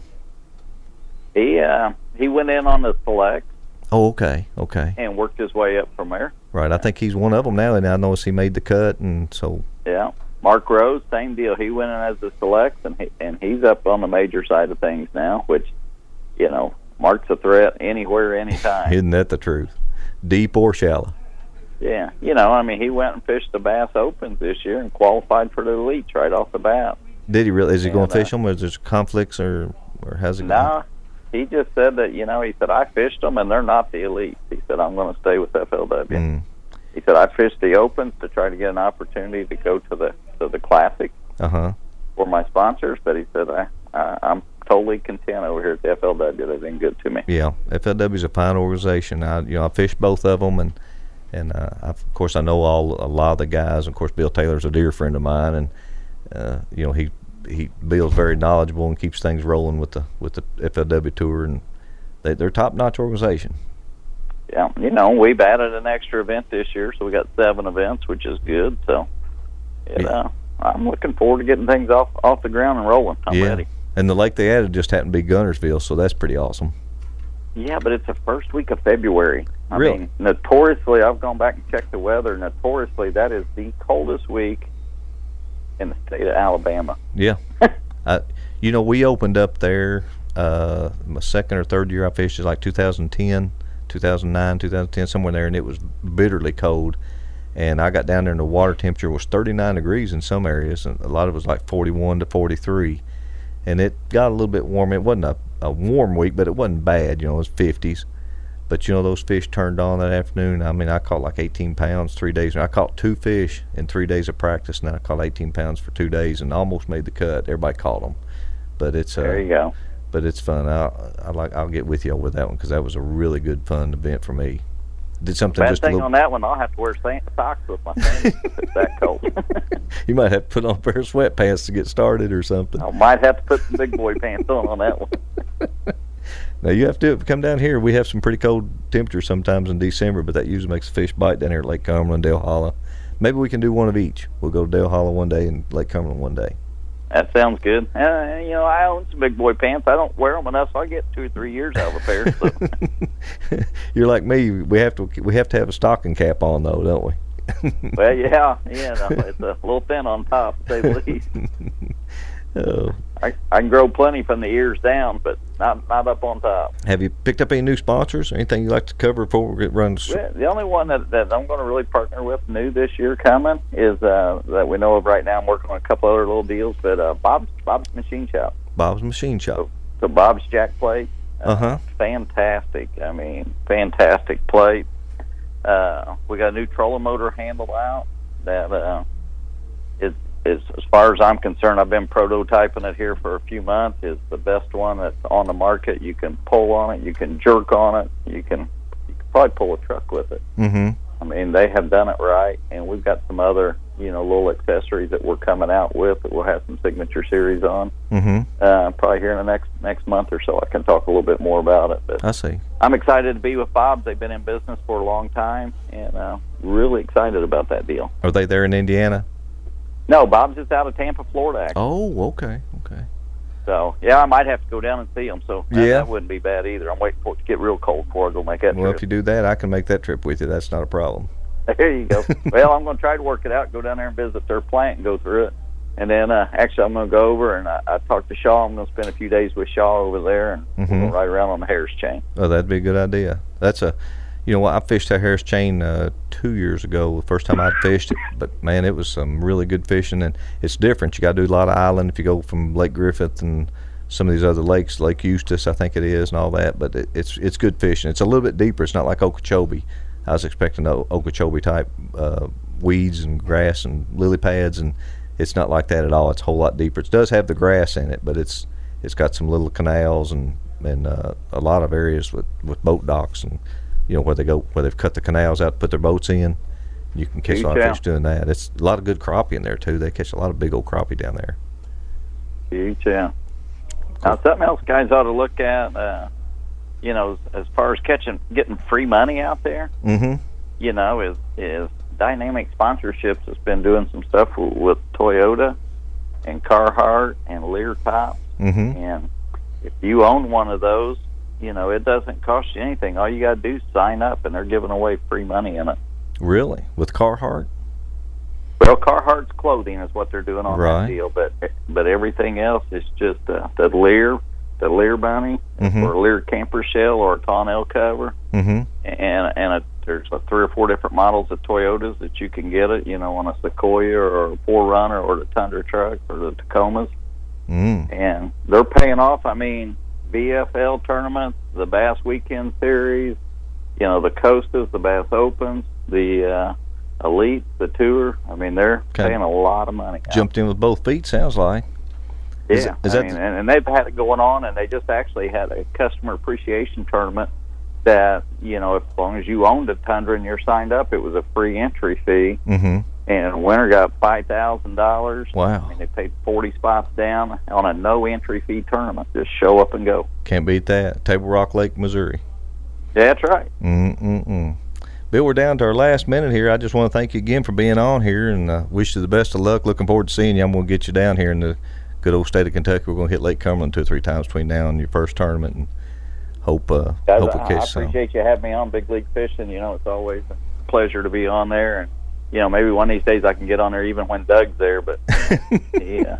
He uh, he went in on the select. Oh, okay, okay. And worked his way up from there. Right, I think he's one of them now, and I noticed he made the cut, and so. Yeah, Mark Rose, same deal. He went in as the select, and he, and he's up on the major side of things now, which, you know, Mark's a threat anywhere, anytime. Isn't that the truth? Deep or shallow. Yeah, you know, I mean, he went and fished the Bass Opens this year and qualified for the elites right off the bat. Did he really? Is he and, going to fish uh, them, or is there conflicts, or, or how's it going? No, he just said that, you know, he said, I fished them, and they're not the elites. He said, I'm going to stay with F L W. Mm. He said, I fished the Opens to try to get an opportunity to go to the to the Classic uh-huh. for my sponsors, but he said, I, I, I'm totally content over here at the F L W. They've been good to me. Yeah, F L W is a fine organization. I, you know, I fished both of them, and And uh, I, of course, I know all a lot of the guys. Of course, Bill Taylor's a dear friend of mine, and uh, you know he he Bill's very knowledgeable and keeps things rolling with the with the F L W tour, and they, they're a top-notch organization. Yeah, you know, we've added an extra event this year, so we got seven events, which is good. So, you yeah. know, I'm looking forward to getting things off off the ground and rolling. I'm yeah. ready. And the lake they added just happened to be Gunnersville, so that's pretty awesome. Yeah, but it's the first week of February. I really? mean, notoriously, I've gone back and checked the weather. Notoriously, that is the coldest week in the state of Alabama. Yeah. I, you know, we opened up there uh, my second or third year I fished is like two thousand ten, two thousand nine, two thousand ten, somewhere there, and it was bitterly cold. And I got down there and the water temperature was thirty-nine degrees in some areas, and a lot of it was like forty-one to forty-three. And it got a little bit warm. It wasn't a, a warm week, but it wasn't bad. You know, it was fifties. But, you know, those fish turned on that afternoon. I mean, I caught like eighteen pounds three days. I caught two fish in three days of practice, and then I caught eighteen pounds for two days and almost made the cut. Everybody caught them. But it's, uh, there you go. But it's fun. I, I like, I'll get with you over that one because that was a really good, fun event for me. Did something Bad just thing a little... on that one, I'll have to wear socks with my sandals if it's that cold. You might have to put on a pair of sweatpants to get started or something. I might have to put some big boy pants on on that one. Now, you have to come down here. We have some pretty cold temperatures sometimes in December, but that usually makes the fish bite down here at Lake Cumberland, Dale Hollow. Maybe we can do one of each. We'll go to Dale Hollow one day and Lake Cumberland one day. That sounds good. Uh, you know, I own some big boy pants. I don't wear them enough, so I get two or three years out of a pair. So. You're like me. We have to we have to have a stocking cap on, though, don't we? Well, yeah, yeah, no, it's a little thin on top, to say the least. Oh. I, I can grow plenty from the ears down, but not not up on top. Have you picked up any new sponsors? Or anything you'd like to cover before we get run? Well, the only one that, that I'm going to really partner with new this year coming is uh, that we know of right now. I'm working on a couple other little deals, but uh, Bob's Bob's Machine Shop. Bob's Machine Shop. So, so Bob's Jack Plate. Uh, uh-huh. Fantastic. I mean, fantastic plate. Uh, we got a new trolling motor handle out that uh, is, is, as far as I'm concerned, I've been prototyping it here for a few months, is the best one that's on the market. You can pull on it, you can jerk on it, you can, you can probably pull a truck with it. Mm-hmm. I mean, they have done it right, and we've got some other, you know, little accessories that we're coming out with that we'll have some signature series on. Mm-hmm. Uh, probably here in the next next month or so, I can talk a little bit more about it. But I see. I'm excited to be with Bob's. They've been in business for a long time, and uh, really excited about that deal. Are they there in Indiana? No, Bob's is out of Tampa, Florida, actually. Oh, okay, okay. So, yeah, I might have to go down and see them, so that, yeah. that wouldn't be bad either. I'm waiting for it to get real cold before I go make that well, trip. if you do that, I can make that trip with you. That's not a problem. There you go. Well, I'm going to try to work it out, go down there and visit their plant and go through it. And then, uh, actually, I'm going to go over and I, I talked to Shaw. I'm going to spend a few days with Shaw over there and mm-hmm. we'll ride around on the Harris Chain. Oh, that'd be a good idea. That's a, you know what, I fished that Harris Chain uh, two years ago, the first time I fished it. But, man, it was some really good fishing, and it's different. You got to do a lot of island if you go from Lake Griffith and some of these other lakes, Lake Eustis, I think it is, and all that. But it, it's it's good fishing. It's a little bit deeper. It's not like Okeechobee. I was expecting o- Okeechobee type uh, weeds and grass and lily pads, and it's not like that at all. It's a whole lot deeper. It does have the grass in it, but it's it's got some little canals and and uh, a lot of areas with, with boat docks, and you know where they go where they've cut the canals out to put their boats in. You can catch a lot of fish doing that. It's a lot of good crappie in there too. They catch a lot of big old crappie down there. Huge, yeah. Now, something else guys ought to look at, uh, you know, as far as catching, getting free money out there, mm-hmm. you know, is is Dynamic Sponsorships has been doing some stuff w- with Toyota and Carhartt and Lear Tops. Mm-hmm. And if you own one of those, you know, it doesn't cost you anything. All you got to do is sign up, and they're giving away free money in it. Really? With Carhartt? Well, Carhartt's clothing is what they're doing on right. that deal, but but everything else is just uh, the Lear, the Lear bunny, mm-hmm. or a Lear camper shell, or a tonneau cover, mm-hmm. and and a, there's a three or four different models of Toyotas that you can get it, you know, on a Sequoia or a four runner or the Tundra truck or the Tacomas, mm. and they're paying off. I mean, B F L tournaments, the Bass Weekend Series, you know, the Costas, the Bass Opens, the uh, Elite, the Tour. I mean, they're okay. paying a lot of money. Jumped in with both feet, sounds like. Yeah, is, is I that mean, the... and, and they've had it going on, and they just actually had a customer appreciation tournament that, you know, as long as you owned a Tundra and you're signed up, it was a free entry fee. Mm-hmm. And the winner got five thousand dollars. Wow. And they paid forty spots down on a no entry fee tournament. Just show up and go. Can't beat that. Table Rock Lake, Missouri. Yeah, that's right. Mm-mm-mm. Bill, we're down to our last minute here. I just want to thank you again for being on here, and uh, wish you the best of luck. Looking forward to seeing you. I'm going to get you down here in the good old state of Kentucky. We're going to hit Lake Cumberland two or three times between now and your first tournament, and hope uh, Guys, hope we I, catch I some. appreciate you having me on Big League Fishing. You know, it's always a pleasure to be on there, and you know, maybe one of these days I can get on there even when Doug's there. But yeah.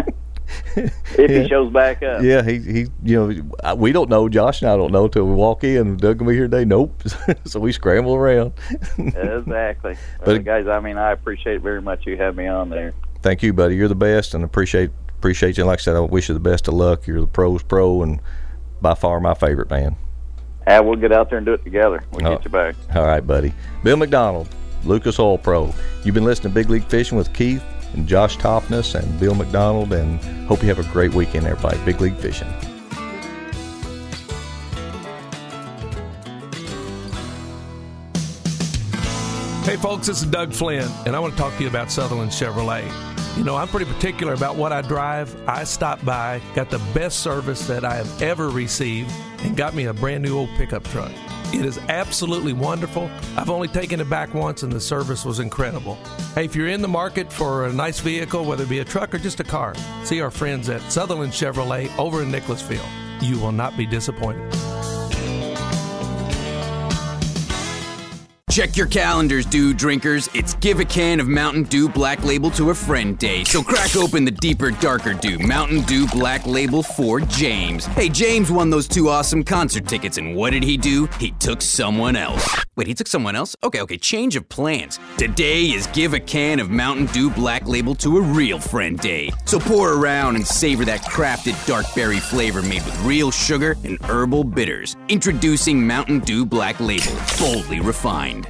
If yeah. he shows back up. Yeah, he, he, you know, we don't know. Josh and I don't know till we walk in. Doug will be here today. Nope. So we scramble around. Exactly. But Well, guys, I mean, I appreciate very much you having me on there. Thank you, buddy. You're the best, and appreciate appreciate you. And like I said, I wish you the best of luck. You're the pros pro, and by far my favorite, man. Yeah, we'll get out there and do it together. We'll oh, get you back. All right, buddy. Bill McDonald, Lucas Oil Pro. You've been listening to Big League Fishing with Keith and Josh Toffness and Bill McDonald, and hope you have a great weekend, everybody. Big League Fishing. Hey folks, this is Doug Flynn, and I want to talk to you about Sutherland Chevrolet. You know, I'm pretty particular about what I drive. I stopped by, got the best service that I have ever received, and got me a brand new old pickup truck. It is absolutely wonderful. I've only taken it back once, and the service was incredible. Hey, if you're in the market for a nice vehicle, whether it be a truck or just a car, see our friends at Sutherland Chevrolet over in Nicholasville. You will not be disappointed. Check your calendars, Dew drinkers. It's Give a Can of Mountain Dew Black Label to a Friend Day. So crack open the deeper, darker Dew, Mountain Dew Black Label for James. Hey, James won those two awesome concert tickets, and what did he do? He took someone else. Wait, he took someone else? Okay, okay, change of plans. Today is Give a Can of Mountain Dew Black Label to a real Friend Day. So pour around and savor that crafted dark berry flavor made with real sugar and herbal bitters. Introducing Mountain Dew Black Label, boldly refined.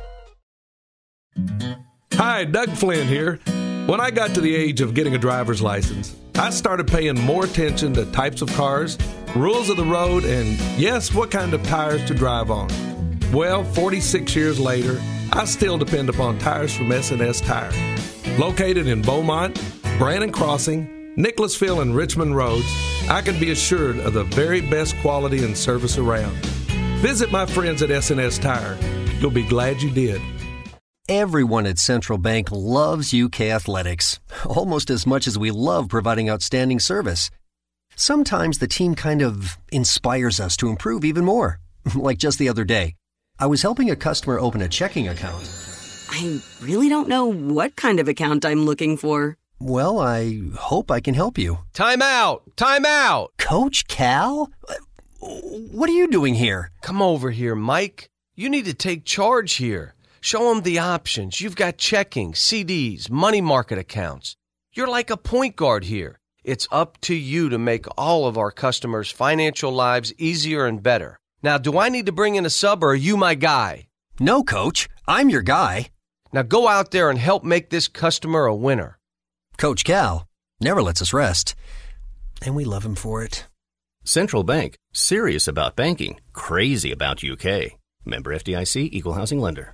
Hi, Doug Flynn here. When I got to the age of getting a driver's license, I started paying more attention to types of cars, rules of the road, and yes, what kind of tires to drive on. Well, forty-six years later, I still depend upon tires from S and S Tire. Located in Beaumont, Brannon Crossing, Nicholasville, and Richmond Roads, I can be assured of the very best quality and service around. Visit my friends at S and S Tire. You'll be glad you did. Everyone at Central Bank loves U K athletics, almost as much as we love providing outstanding service. Sometimes the team kind of inspires us to improve even more. Like just the other day, I was helping a customer open a checking account. I really don't know what kind of account I'm looking for. Well, I hope I can help you. Time out! Time out! Coach Cal? What are you doing here? Come over here, Mike. You need to take charge here. Show them the options. You've got checking, C Ds, money market accounts. You're like a point guard here. It's up to you to make all of our customers' financial lives easier and better. Now, do I need to bring in a sub or are you my guy? No, Coach. I'm your guy. Now go out there and help make this customer a winner. Coach Cal never lets us rest, and we love him for it. Central Bank, serious about banking, crazy about U K. Member F D I C, Equal Housing Lender.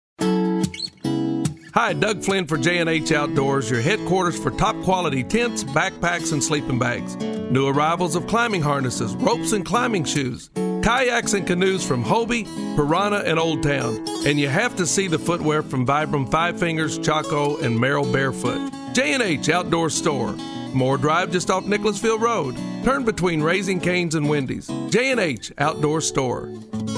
Hi, Doug Flynn for J and H Outdoors, your headquarters for top quality tents, backpacks, and sleeping bags. New arrivals of climbing harnesses, ropes, and climbing shoes. Kayaks and canoes from Hobie, Piranha, and Old Town. And you have to see the footwear from Vibram Five Fingers, Chaco, and Merrill Barefoot. J and H Outdoor Store. Moore Drive just off Nicholasville Road. Turn between Raising Cane's and Wendy's. J and H Outdoor Store.